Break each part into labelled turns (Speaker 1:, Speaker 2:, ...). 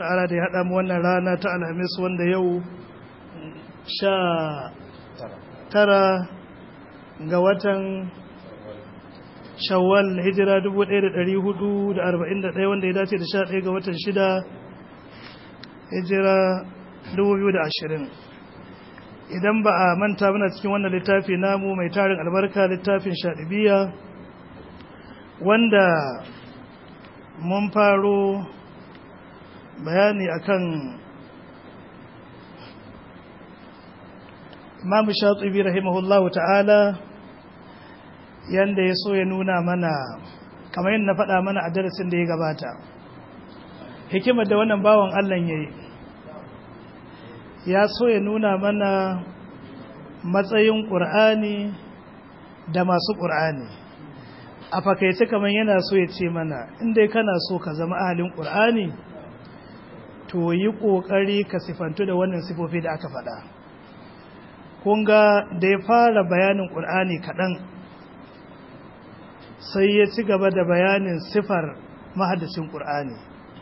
Speaker 1: ta'ala da ya haɗa mu wannan rana ta alhamis wanda yau 19 ga watan shawwal hijira 1441 wanda ya dace da 11 ga watan 6 hijira 2020. idan ba a manta muna cikin wannan littafi namu mai tarin albarka littafin Shadibiya wanda mun faro bayani akan Imam Shatibi rahimahullahu ta'ala yanda ya so ya nuna mana kamar yadda na faɗa mana a darasin da ya gabata hikimar da wannan bawan Allah yayi ya so ya nuna mana matsayin Qur'ani da masu Qur'ani a fakaice kamar yana so ya ce mana inda kana so ka zama ahalin Qur'ani to yi kokari ka sifantu da wannan sifofi da aka faɗa kun ga da ya fara bayanin Qur'ani kaɗan sai ya ci gaba da bayanin sifar mahaddacin Qur'ani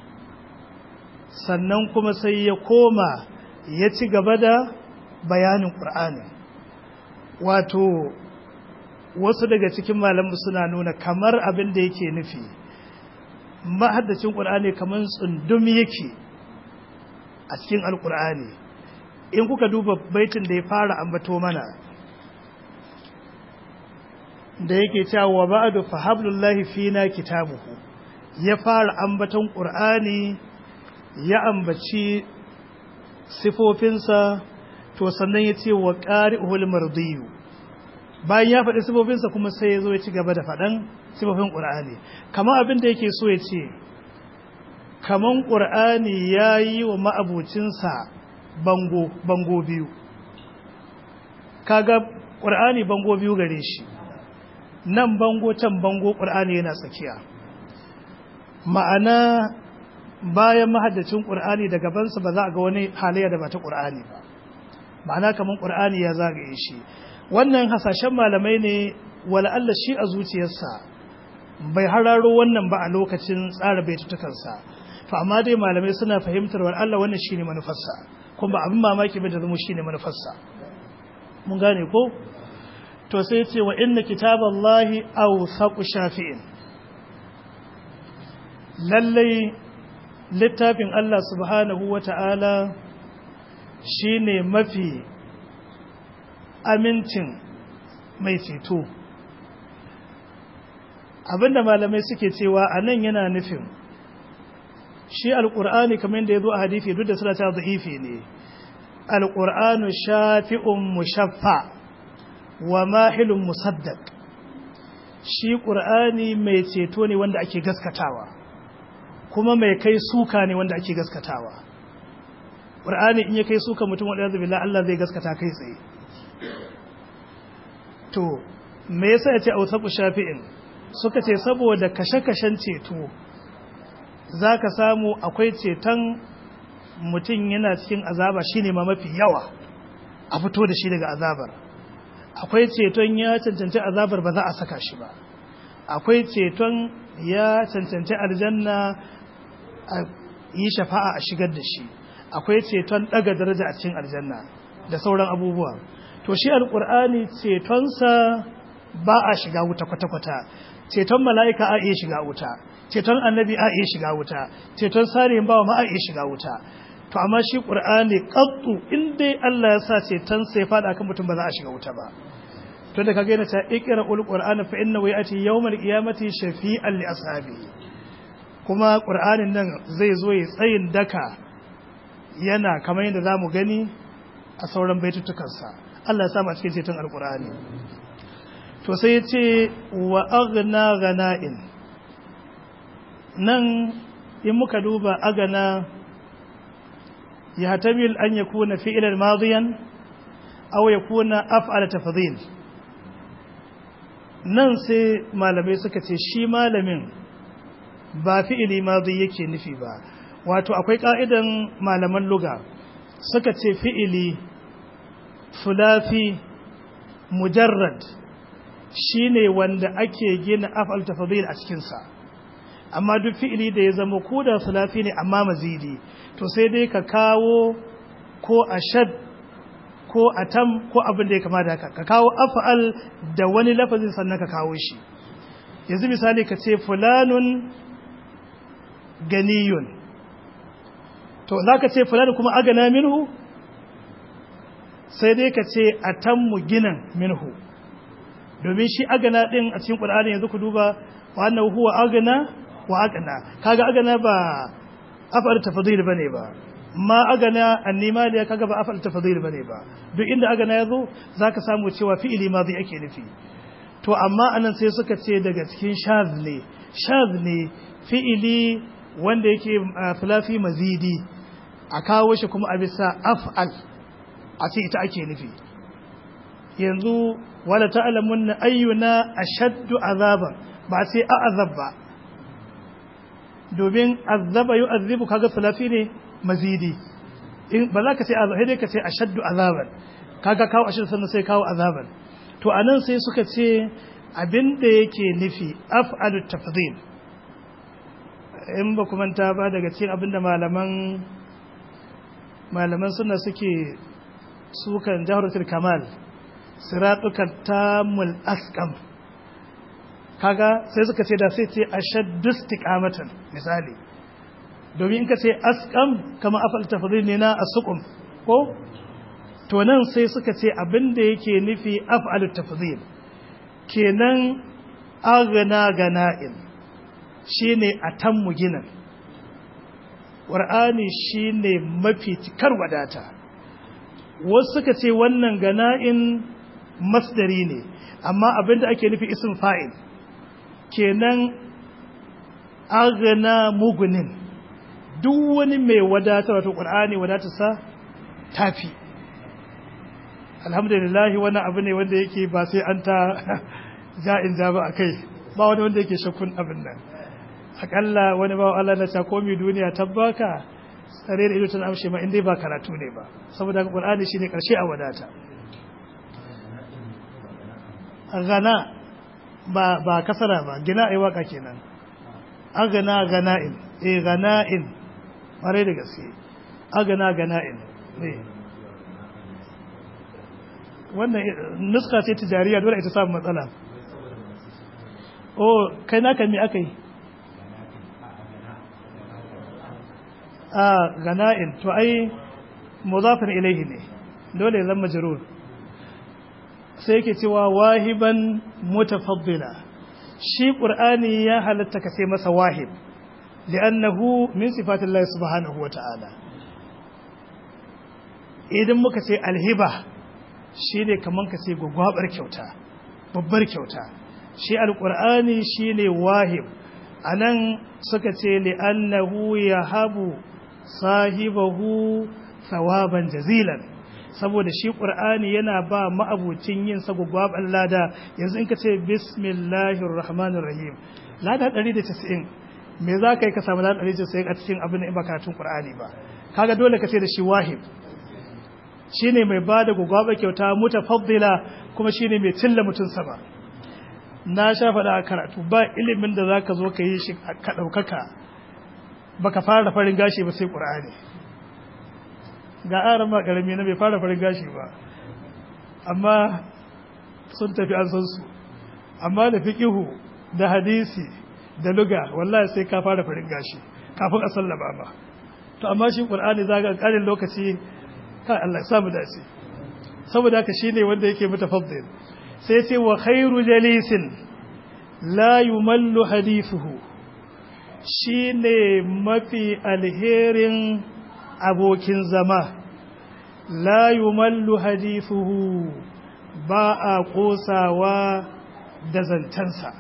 Speaker 1: sannan kuma sai ya koma ya ci gaba da bayanin Qur'ani wato wasu daga cikin malamu suna nuna kamar abin da yake nufi mahaddacin Qur'ani kamar tsundum yake a cikin Al-Qur'ani in kuka duba baitin da ya fara ambato mana da yake cewa wa ba'du fa hablullahi fina kitabuhu ya fara ambaton Qur'ani ya ambaci sifofinsa to sannan ya ce wa qari'ul mardiyu bayan ya faɗi sifofinsa kuma sai ya zo ya ci gaba da faɗan sifofin Qur'ani kamar abin da yake so ya ce kaman Qur'ani yayi wa ma'abucinsa bango biyu kaga Qur'ani bango biyu gare shi nan bango can bango Qur'ani yana tsakiya ma'ana bayan mahaddacin Qur'ani da gabansa ba za a ga wani halayya da ba ta Qur'ani ba ma'ana kaman Qur'ani ya zagaye shi wannan hasashen malamai ne wala Allah shi a zuciyarsa bai hararo wannan ba a lokacin tsara baitutukansa to amma dai malamai suna fahimtar wal Allah wannan shine manufarsa kuma abin mamaki bai da zama shine manufarsa mun gane ko to sai ce wa inna kitaballahi awsaqu shafi'in lallai littafin Allah subhanahu wata'ala shine mafi amincin mai ceto abinda malamai suke cewa anan yana nufin shi alqur'ani kamar da yazo a hadisi duk da suna ta da'ifi ne alqur'anu shafi'un mushaffa wa mahilun musaddaq shi qur'ani mai ceto ne wanda ake gaskatawa kuma mai kai suka ne wanda ake gaskatawa qur'ani in ya kai suka mutum wanda billahi Allah zai gaskata kai tsaye to me yasa yace ausabu shafi'in suka ce saboda kashe-kashen ceto zaka samu akwai ceton mutum yana cikin azaba shine ma mafi yawa a fito da shi daga azabar akwai ceton ya cancanci azabar ba za a saka shi ba akwai ceton ya cancanci aljanna a yi shafa'a a shigar da shi akwai ceton daga daraja a cikin aljanna da sauran abubuwa to shi alqur'ani cetonsa ba a shiga wuta kwata-kwata ceton mala'ika a iya shiga wuta ceton annabi a iya shiga wuta ceton salihin bawa ma a iya shiga wuta to amma shi qur'ani qattu in dai Allah ya sa ceton sai fada kan mutum ba za a shiga wuta ba to da kage yana ta iqra'ul qur'ana fa innahu ya'ti yawmal qiyamati shafi'an li ashabihi kuma qur'anin nan zai zo ya tsayin daka yana kamar yadda zamu gani a sauran baitutukansa Allah ya sa mu cikin ceton alqur'ani to sai ya ce wa aghna ghana'in nan in muka duba agana ya tamil an yakuna fi'lan madiyan aw yakuna af'ala tafdhil nan sai malamai suka ce shi malamin ba fi'ili madi yake nufi ba wato akwai ka'idan malaman lugha suka ce fi'ili thulathi mujarrad shine wanda ake gina af'al tafdhil a cikin sa amma duk fi'ili da ya zama ko da sulafi ne amma mazidi to sai dai ka kawo ko ashad ko atam ko abin da ya kama da haka ka kawo af'al da wani lafazin sannan ka kawo shi yanzu misali ka ce fulanun ganiyun to za ka ce fulanun kuma agana minhu sai dai ka ce atammu ginan minhu domin shi agana din a cikin Qur'ani yanzu ku duba wa annahu huwa agana wa agana kaga agana ba afal tafdhil bane ba ma agana annimaliya kaga ba afal tafdhil bane ba duk inda agana yazo zaka samu cewa fi'ili madhi ake nufi to amma anan sai suka ce daga cikin shadh ne fi'ili wanda yake filafi mazidi a kawo shi kuma a bisa af'al a ce ita ake nufi yanzu wala ta'lamunna ayyuna ashaddu azaban ba sai a'azab ba domin azaba yu'azzibu kaga filafi ne mazidi in ba za ka ce azab sai ka ce ashaddu azaban kaga kawo ashaddu sannan sai kawo azaban to anan sai suka ce abinda yake nufi af'alut tafdhil in ba kuma ta ba daga cikin abinda malaman suna suke sukan jawharatul kamal siratuka tamul asqam kaga sai suka ce da sai ce ashaddu istiqamatan misali domin in ka ce asqam kama afal tafdhil ne na asqum ko to nan sai suka ce abinda yake nufi af'alut tafdhil kenan aghna gana'in shine atammu ginan qur'ani shine mafi cikar wadata wasu suka ce wannan gana'in masdari ne amma abinda ake nufi ism fa'il kenan aghna mugunin duk wani mai wadata wato qur'ani wadatarsa tafi alhamdulillah wannan abu ne wanda yake ba sai an ta ja'in ja ba akai ba wani wanda yake shakkun abin nan akalla wani ba Allah na ta komi duniya tabbaka tsare da ido tana amshe ma indai ba karatu ne ba saboda qur'ani shine karshe a wadata gana ba kasara ba gina ai waka kenan agana gana'in gana'in bare da gaske agana gana'in wannan nuska ce tijariya dole ita samu matsala kai naka me akai gana'in to ai mudafin ilaihi ne dole ya zama majrur sai yake cewa wahiban mutafaddila shi qur'ani ya halatta ka sai masa wahib li'annahu min sifatillahi subhanahu wata'ala idan muka ce alhiba shine kaman ka ce gwagwabar kyauta babbar kyauta shi alqur'ani shine wahib anan suka ce li'annahu yahabu sahibahu thawaban jazilan saboda shi qur'ani yana ba ma'abucin yin sa gwagwaban lada yanzu in ka ce bismillahir rahmanir rahim lada 190 me za ka yi ka samu lada 190 a cikin abin da ba karatun qur'ani ba kaga dole ka ce da shi wahib shine mai bada gwagwaba kyauta mutafaddila kuma shine mai cilla mutun sama na sha faɗa a karatu ba ilimin da zaka zo ka yi shi ka daukaka baka fara farin gashi ba sai qur'ani ga aran ma karami na bai fara farin gashi ba amma sun tafi an san su amma da fiqihu da hadisi da luga wallahi sai ka fara farin gashi kafin a sallama ba to amma shi qur'ani zaka karin lokaci kai Allah samu dace saboda haka shine wanda yake mutafaddil sai ce wa khairu jalisin la yumallu hadithuhu shine mafi alherin abokin zama la yumallu hadithuhu ba a kosawa da zancensa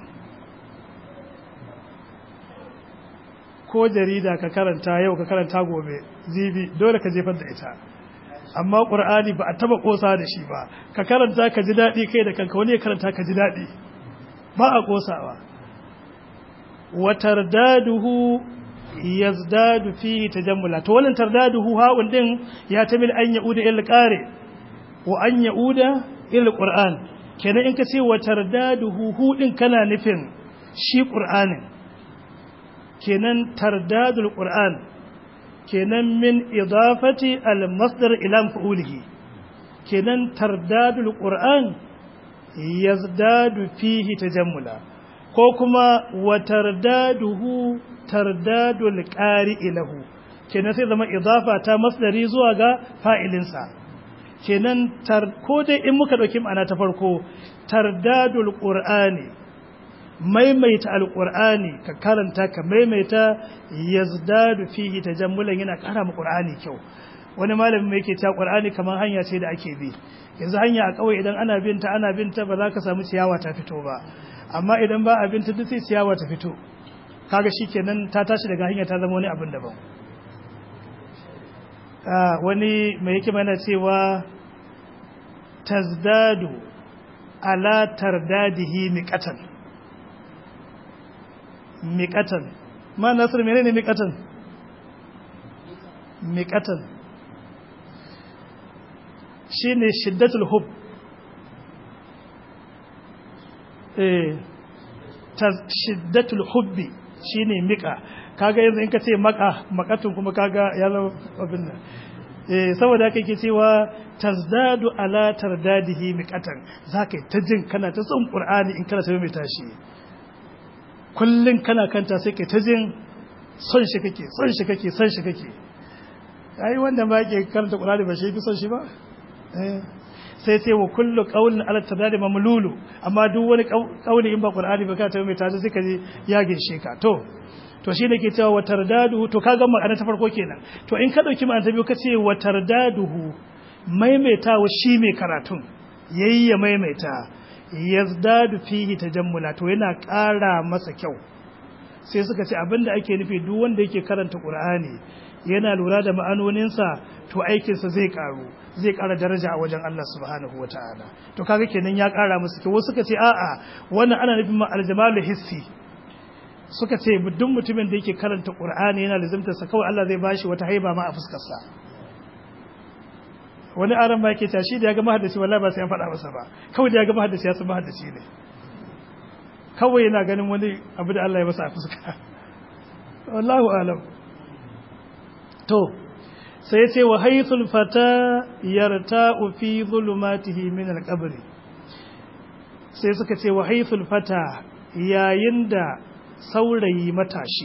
Speaker 1: ko jarida ka karanta yau ka karanta gobe zibi dole ka jefar da ita amma qur'ani ba a taba kosa da shi ba ka karanta ka ji dadi kai da kanka wani ya karanta ka ji dadi ba a kosawa wa tardaduhu yazdadu fihi tajammula to wannan tardaduhu haun din ya tamil an yauda ila qari wa an yauda ila qur'an kenan in ka ce wa tardaduhu hu din kana nufin shi qur'anin kenan tardadul qur'an kenan min idafati al-masdar ila maf'ulihi kenan tardadul qur'an yazdadu fihi tajammula ko kuma wa tardaduhu tardadul qari'i lahu kenan sai zama idafa ta masdari zuwa ga fa'ilinsa kenan ko dai in muka dauki ma'ana ta farko tardadul qur'ani maimaita alqur'ani ka karanta ka maimaita yazdadu fihi tajammulan yana kara mu qur'ani kyau wani malami mai yake cewa qur'ani kamar hanya ce da ake bi yanzu hanya a kawai idan ana binta ba za ka samu ciyawa ta fito ba amma idan ba a binta duk sai ciyawa ta fito kaga shikenan ta tashi daga hanya ta zama wani abin daban wani mai yake mana cewa tazdadu ala tardadihi miqatan ma nasir menene miqatan shine shiddatul hub shiddatul hubbi shine mika kaga yanzu in ka ce makatun kuma kaga ya zama abin nan saboda haka yake cewa tazdadu ala tardadihi miqatan zaka ta jin kana ta son qur'ani in kana ta mai tashi kullun kana kanta sai kai ta jin son shi kake ai wanda ba yake karanta qur'ani ba shi fi son shi ba sai ce wa kullu qawlin ala tardadi mamlulu amma duk wani qawli in ba qur'ani ba ka ta mai tashi sai ka ji ya ginshe ka to shi ne ke cewa wa tardaduhu to kaga ma'ana ta farko kenan to in ka dauki ma'ana ta biyu ka ce wa tardaduhu maimaitawa shi mai karatun yayi ya maimaita yazdadu fihi tajammula to yana ƙara masa kyau sai suka ce abinda ake nufi duk wanda yake karanta Qur'ani yana lura da ma'anoninsa to aikinsa zai ƙara daraja a wajen Allah subhanahu wataala to kaga kenan ya ƙara masa kyau wasu suka ce a'a wannan ana nufin aljamalul hissi suka ce duk mutumin da yake karanta Qur'ani yana lazimtar sa kawai Allah zai bashi wata haiba ma a fuskar sa wani aran ma yake tashi da ya ga mahaddaci wallahi ba sai an faɗa masa ba kawai da ya ga mahaddaci ya san mahaddaci ne kawai yana ganin wani abu da Allah ya masa a fuska wallahu alam to sai yace wa haythul fata yarta'u fi zulumatihi min al-qabr sai suka ce wa haythul fata yayin da saurayi matashi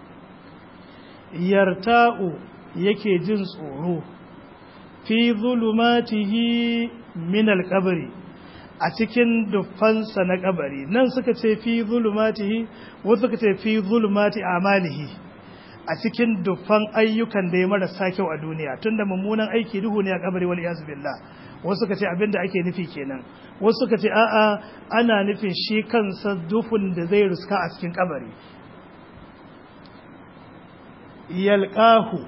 Speaker 1: yarta'u yake jin tsoro fi zulumatihi min alqabri a cikin dufansa na kabari nan suka ce fi zulumatihi wasu suka ce fi zulumati amalihi a cikin dufan ayyukan da ya marasa kyau a duniya tunda mummunan aiki duhu ne a kabari wal iyaz billah wasu suka ce abinda ake nufi kenan wasu suka ce a'a ana nufin shi kansa dufun da zai ruska a cikin kabari yalqahu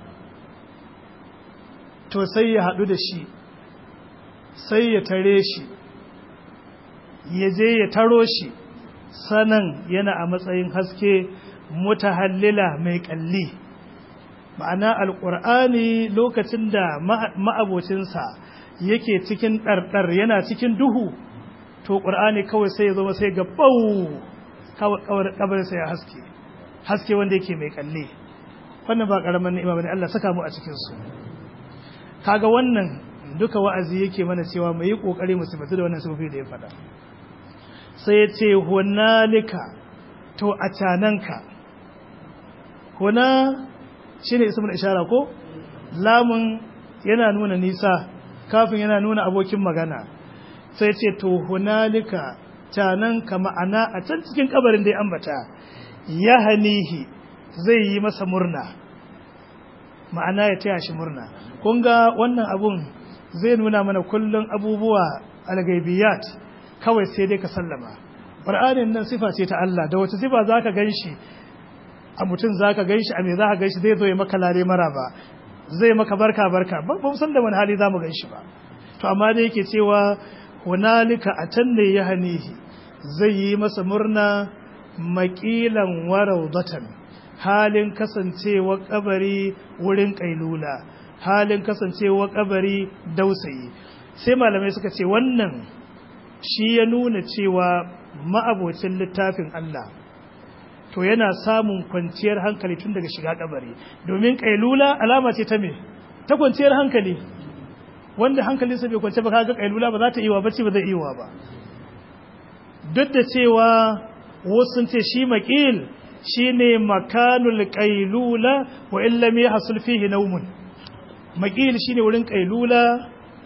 Speaker 1: to sai ya hadu da shi sai ya tare shi ya je ya taro shi sanan yana a matsayin haske mutahallila mai kalli ma'ana alqur'ani lokacin da ma'abocinsa yake cikin ɗarɗar yana cikin duhu to ƙur'ani kawai sai ya zama sai ga bau kawai sai ya haske wanda yake mai kalle wannan ba ƙaramin ni'ima bane Allah saka mu a cikin su kaga wannan duka wa'azi yake mana cewa mu yi kokari mu sifatu da wannan sufi da ya faɗa sai ya ce hunalika to a cananka huna shine ismul ishara ko lamun yana nuna nisa kafin yana nuna abokin magana sai ce to hunalika canan ka ma'ana a can cikin kabarin da ya ambata ya hanihi zai yi masa murna ma'ana ya taya shi murna kun ga wannan abun zai nuna mana kullun abubuwa algaibiyat kawai sai dai ka sallama qur'anin nan sifa ce ta Allah da wata sifa zaka ganshi a mutum zaka ganshi a me zaka ganshi zai zo ya maka lare maraba zai maka barka ba mu san da wani hali zamu ganshi ba to amma dai yake cewa hunalika atanne ya hanihi zai yi masa murna maqilan warawdatan halin kasancewa kabari wurin kailula halin kasancewa kabari dausayi sai malamai suka ce wannan shi ya nuna cewa ma'abocin littafin Allah to yana samun kwanciyar hankali tun daga shiga kabari domin kailula alama ce ta me ta kwanciyar hankali wanda hankalinsa bai kwance ba kaga kailula ba za ta iya bacci ba zai iya ba duk da cewa wasu sun ce shi maqil shine makanul qailula wa illam yahsul fihi nawmun maqil shine wurin qailula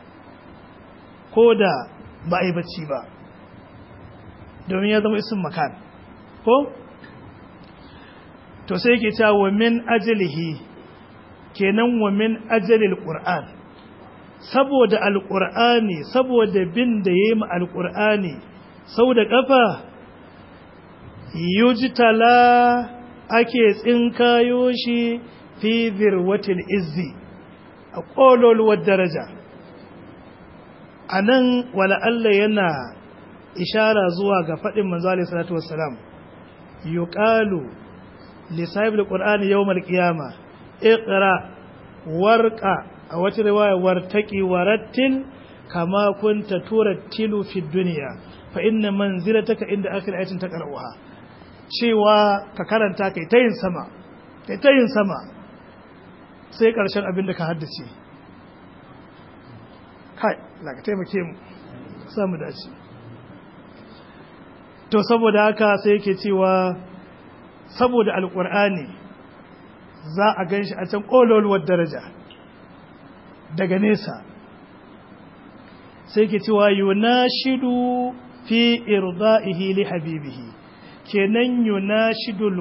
Speaker 1: koda ba ai bacci ba domin ya zama isin makan ko to sai yake cewa wa min ajlihi kenan wa min ajlil qur'an saboda alqur'ani saboda bin da yayi mu alqur'ani sau da kafa yujtala ake tsinkayo shi fi zirwatil izzi a kololuwar daraja anan wala Allah yana ishara zuwa ga fadin manzo alaihi salatu wassalam yuqalu li sahibil qur'ani yawmal qiyamah iqra warqa a wata riwaya wartaqi warattil kama kunta turattilu fid dunya fa inna manzilataka inda akhir ayatin taqra'uha cewa ka karanta kai ta yin sama sai karshen abin da ka haddace kai la ka taimake mu samu dace to saboda haka sai yake cewa saboda alqur'ani za a ganshi a can kololuwar daraja daga nesa sai yake cewa yunashidu fi irda'ihi li habibihi kenan yunashidul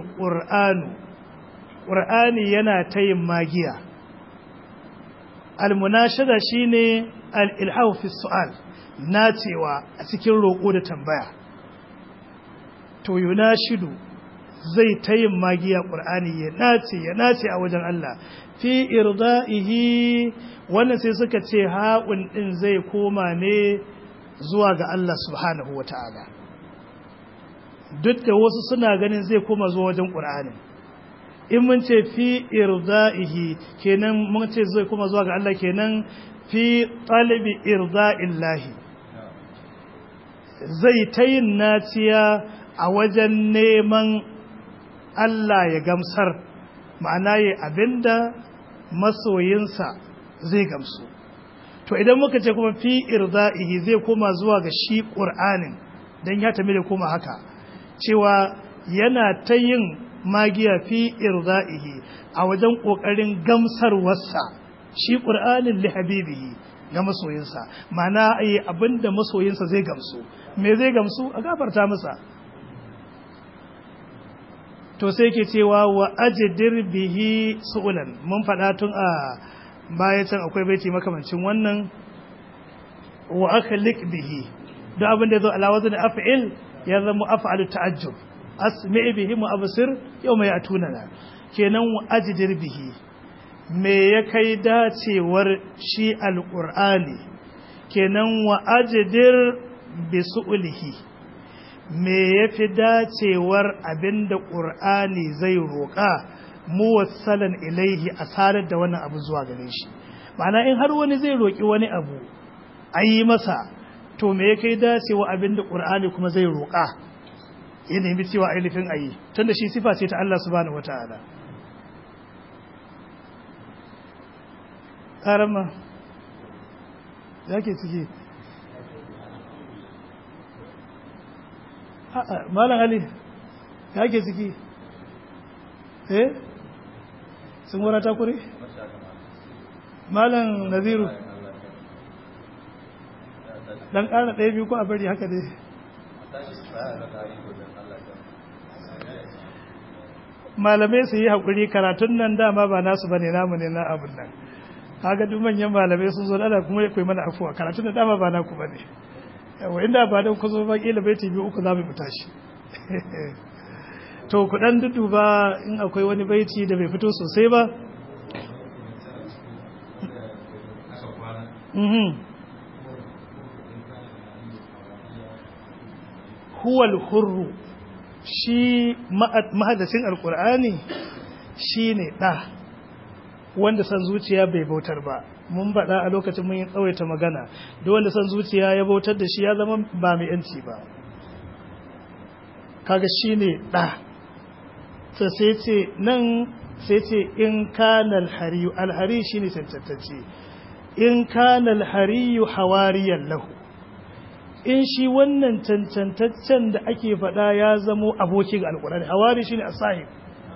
Speaker 1: qur'ani yana tayin magiya almunashada shine al-ilhahu fi su'al nacewa a cikin roko da tambaya to yunashidu zai tayin magiya qur'ani ya nace a wajen Allah fi irda'ihi wannan sai suka ce ha'un din zai koma ne zuwa ga Allah subhanahu wata'ala duk da wasu suna ganin zai koma zuwa wajen qur'ani in mun ce fi irda'ihi kenan mun ce zai koma zuwa ga Allah kenan fi talabi irda'illahi zai tayin naciya a wajen neman Allah ya gamsar ma'ana yi abinda masoyinsa zai gamsu to idan muka ce kuma fi irda'ihi zai koma zuwa ga shi qur'anin dan ya tami da koma haka cewa yana ta yin magiya fi irda'ihi a wajen kokarin gamsarwarsa shi qur'anin li habibihi ga masoyinsa ma'ana yi abinda masoyinsa zai gamsu me zai gamsu a gafarta masa to sai ke cewa wa ajdir bihi su'ulan mun faɗa tun a baya can akwai baiti makamancin wannan wa akhliq bihi duk abin da yazo ala wazn af'il ya zama af'alu ta'ajjub asmi' bihi wa absir yawma ya'tunana kenan wa ajdir bihi me ya kai dacewar shi alqur'ani kenan wa ajdir bi su'ulihi me yafi dacewar abinda qur'ani zai roƙa muwassalan ilaihi asarar da wannan abu zuwa gare shi ma'ana in har wani zai roƙi wani abu ayi masa to me ya kai dacewa abinda qur'ani kuma zai roƙa ya nemi cewa ainihin ayi tunda shi sifa ce ta Allah subhanahu wataala karama yake ciki malam ali yake ciki sun wara ta kure malam naziru dan ƙara ɗaya biyu ko a bari haka dai malamai su yi haƙuri karatun nan dama ba nasu ba ne namu ne na abin nan haka duk manyan malamai sun zo da kuma ya koyi mana afuwa karatun da dama ba naku ba ne yawa inda ba don ku zo ba ƙila bai biyu uku za mu tashi to ku dan duduba in akwai wani baiti da bai fito sosai ba huwal hurru shi mahadacin alkur'ani shine da wanda san zuciya bai bautar ba mun bada a lokacin mun yi tsawaita magana duk wanda san zuciya ya bautar da shi ya zama ba mai yanci ba kaga shine da to sai ce nan sai ce in kana alhariyu alhari shine tantance in kana alhariyu hawariyan lahu in shi wannan tantantaccen da ake faɗa ya zamo aboki ga alkurani hawari shine asahib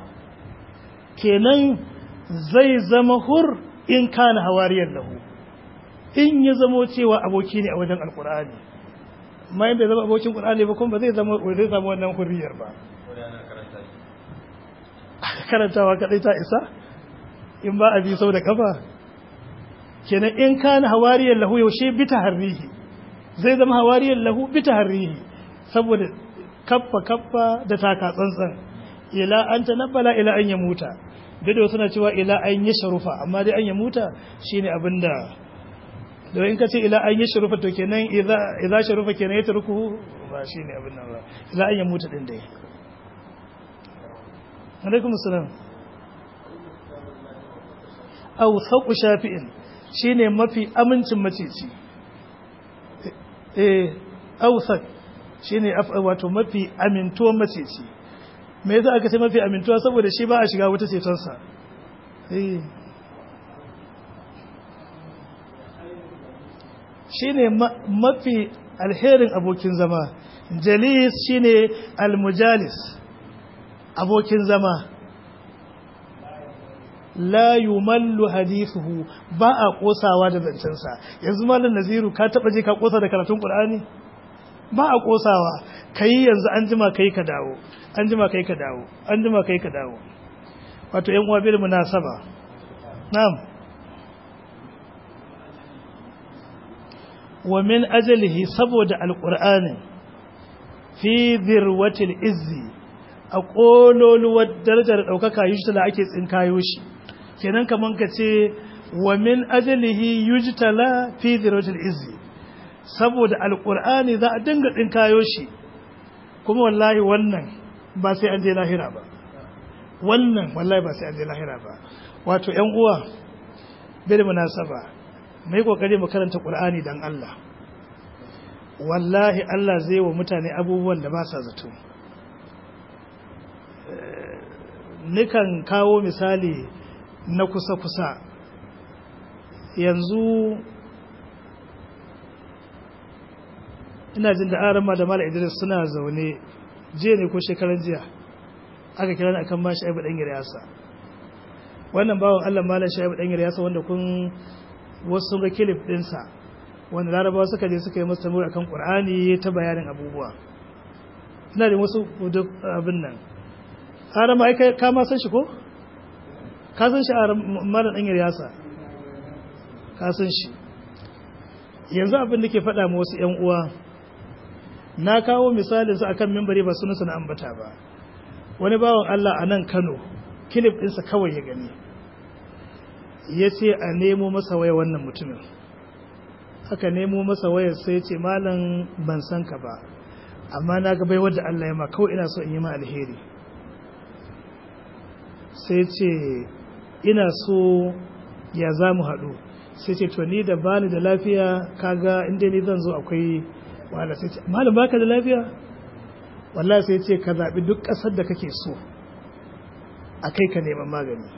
Speaker 1: kenan zai zama hur in kana hawariyan lahu in ya zamo cewa aboki ne a wajen alkurani amma in bai zama abokin qur'ani ba kuma ba zai zama wannan hurriyar ba karantawa kadai ta isa in ba a bi sau da kafa kenan in kana hawariyan lahu yaushe bi taharrihi zai zama hawariyan lahu bi taharrihi saboda kaffa da taka tsantsan ila an tanabbala ila an yamuta bido suna cewa ila an yashrufa amma dai an yamuta shine abinda da in kace ila an yashrufa to kenan idza sharufa kenan ya turku ba shine abin nan ba ila an yamuta din dai alaikum assalam aw saqu shafi'in shine mafi amincin maceci awsaq shine wato mafi amintuwar maceci me yasa aka ce mafi amintuwa saboda shi ba a shiga wata ceton sa shine mafi alherin abokin zama jalis shine almujalis abokin zama la yumallu hadithuhu ba a kosawa da zancensa yanzu malam naziru ka taba je ka kosa da karatun qur'ani ba a kosawa kai yanzu an jima kai ka dawo an jima kai ka dawo an jima kai ka dawo wato yan uwa bil munasaba na'am wa min ajalihi saboda alqur'ani fi dhirwatil izzi a kololuwar darajar daukaka yushi da ake tsinkayo shi kenan kaman ka ce wa min ajalihi yujtala fi dhirwatil izzi saboda alqur'ani za a dinga tsinkayo shi kuma wallahi wannan ba sai an je lahira ba wannan wallahi ba sai an je lahira ba wato ƴan uwa bil munasaba mai kokari mu karanta qur'ani dan Allah wallahi Allah zai wa mutane abubuwan da ba sa zato nikan kawo misali na kusa-kusa yanzu ina jin da arama da mala idris suna zaune jiya ne ko shekaran jiya aka kira ni akan mashi aibu dan yasa wannan bawan Allah malam shaibu dan yasa wanda kun wasu ga kilif dinsa wanda larabawa suka je suka yi masa tambayar akan qur'ani ta bayanin abubuwa ina da wasu duk abin nan arama ai ka ma san shi ko ka san shi malam dan yasa ka san shi yanzu abin da ke faɗa ma wasu ƴan uwa na kawo misalin su akan minbari ba sunansa na ambata ba wani bawan Allah a nan Kano kilif ɗinsa kawai ya gani ya ce a nemo masa waya wannan mutumin aka nemo masa wayar sai ce malam ban san ka ba amma na ga bai wadda Allah ya ma kawai ina so in yi ma alheri sai ce ina so ya za mu haɗu sai ce to ni da bani da lafiya kaga inda ni zan zo akwai wahala sai ce malam baka da lafiya wallahi sai ce ka zaɓi duk ƙasar da kake so a kai ka neman magani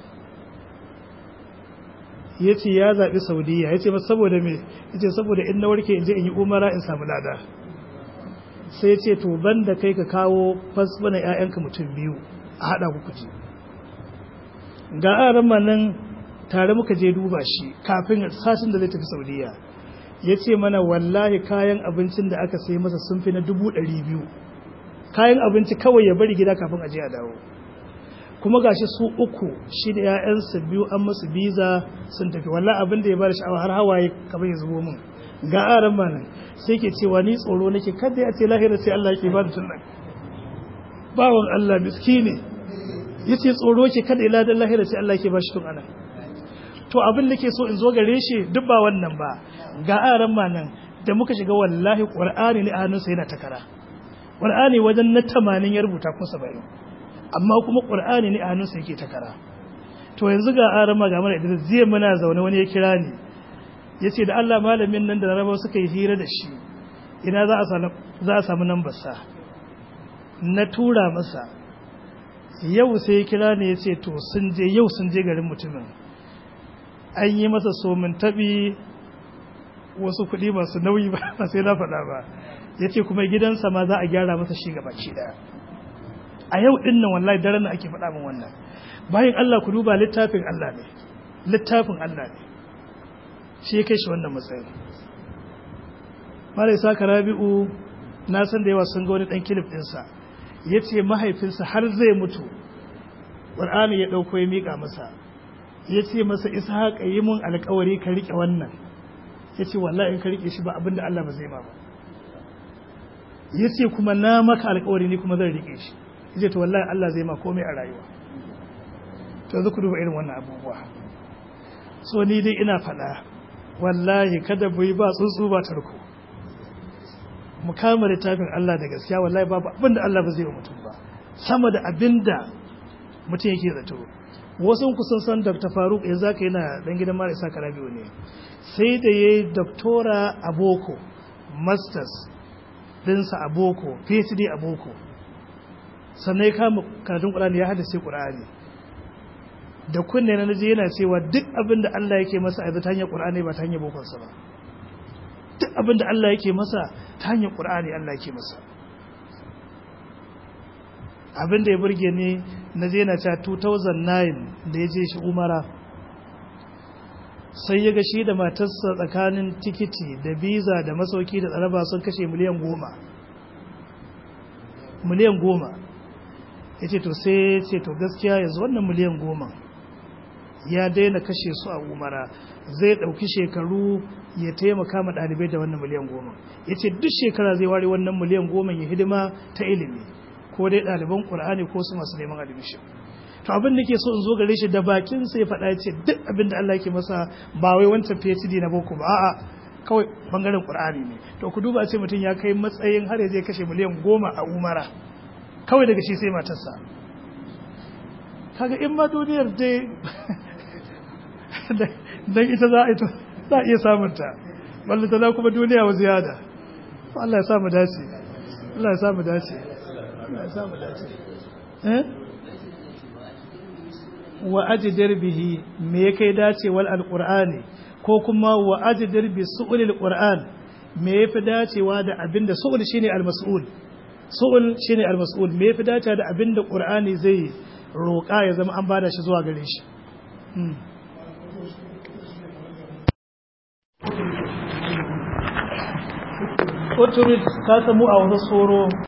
Speaker 1: ya ce ya zaɓi saudiya ya ce ba saboda me ya ce saboda in na warke in je in yi umara in samu lada sai ce to ban da kai ka kawo fasfana 'ya'yanka mutum biyu a haɗa ku kuje ga aran nan tare muka je duba shi kafin satin da zai tafi saudiya ya ce mana wallahi kayan abincin da aka sai masa sun fi na 200,000 kayan abinci kawai ya bari gida kafin aje a dawo kuma gashi su uku shi da 'ya'yansa biyu an masu biza sun tafi wallahi abin da ya bada sha'awa har hawaye kamar ya zubo min ga aran nan sai ke cewa ni tsoro nake kada ya ce lahira sai Allah yake bada tun nan bawon Allah miskini yace tsoro ke kada ila dan lahira sai Allah yake bashi tun anan to abin da ke so in zo gare shi duk ba wannan ba ga aran nan da muka shiga wallahi qur'ani ne a hannunsa yana takara qur'ani wajen na 80 ya rubuta kun 70 amma kuma qur'ani ne a hannunsa yake takara to yanzu ga aran ga mana idan zai muna zaune wani ya kira ni yace da Allah malamin nan da Larabawa suka yi hira da shi ina za a samu nambar sa na tura masa yau sai ya kira ne ya ce to yau sun je garin mutumin an yi masa somin taɓi wasu kuɗi masu nauyi ba sai na faɗa ba ya ce kuma gidansa ma za a gyara masa shi gaba ki ɗaya a yau ɗin nan wallahi daren ake faɗa min wannan bayan Allah ku duba littafin Allah ne shi ya kai shi wannan matsayin. Mara Isa Rabi'u na san da yawa sun ga wani ɗan kilif ɗinsa ya ce mahaifinsa har zai mutu ƙur'ani ya ɗauko ya miƙa masa ya ce masa Ishaqa yi mun alƙawari ka riƙe wannan ya ce wallahi in ka riƙe shi ba abin da Allah ba zai ma ba ya ce kuma na maka alƙawari ni kuma zan riƙe shi ya ce to wallahi Allah zai ma komai a rayuwa. To yanzu ku duba irin wannan abubuwa. So ni dai ina faɗa wallahi kada mu yi ba tsuntsu ba tarko mu kama littafin Allah da gaskiya wallahi babu abinda Allah ba zai wa mutum ba sama da abinda mutum yake zato. Wasu kusan san Dr. Faruk ya zaka yana dan gidan Mara Isa Rabi'u ne sai da yayi doctora a boko masters dinsa a boko PhD a boko sannan ya kama karatun Qur'ani ya haddace Qur'ani da kunne na naji yana cewa duk abin da Allah yake masa a ta hanyar Qur'ani ba ta hanyar bokonsa ba duk abin da Allah yake masa ta hanyar Qur'ani Allah yake masa. Abin da ya burge ni naji yana cewa 2009 da ya je shi Umara sai ya ga shi da matarsa tsakanin tikiti da visa da masauki da tsaraba sun kashe miliyan 10 ya ce to sai ce to gaskiya yanzu wannan miliyan 10 ya daina kashe su a Umara zai ɗauki shekaru ya taimaka ma ɗalibai da wannan miliyan 10 ya ce duk shekara zai ware wannan miliyan 10 ya hidima ta ilimi ko dai ɗaliban ƙur'ani ko su masu neman admission. To abin da ke so in zo gare shi da bakin sai faɗa ya ce duk abin da Allah ke masa ba wai wancan PhD na boko ba a'a kawai bangaren ƙur'ani ne. To ku duba ce mutum ya kai matsayin har ya je kashe miliyan 10 a Umara kawai daga shi sai matarsa. Kaga in ma duniyar dai dan ita za a iya samunta wallan tana kuma duniya wa ziyada. Allah ya samu dace Allah ya samu dace Allah ya samu dace wa ajdir bihi me kai dacewar alqur'ani ko kuma wa ajdir bi su'ulil qur'an me yafi dacewa da abinda su'ul shine almas'ul shine almas'ul me yafi dacewa da abinda qur'ani zai roƙa ya zama an bada shi zuwa gare shi. Oturid ka samu a wani tsoro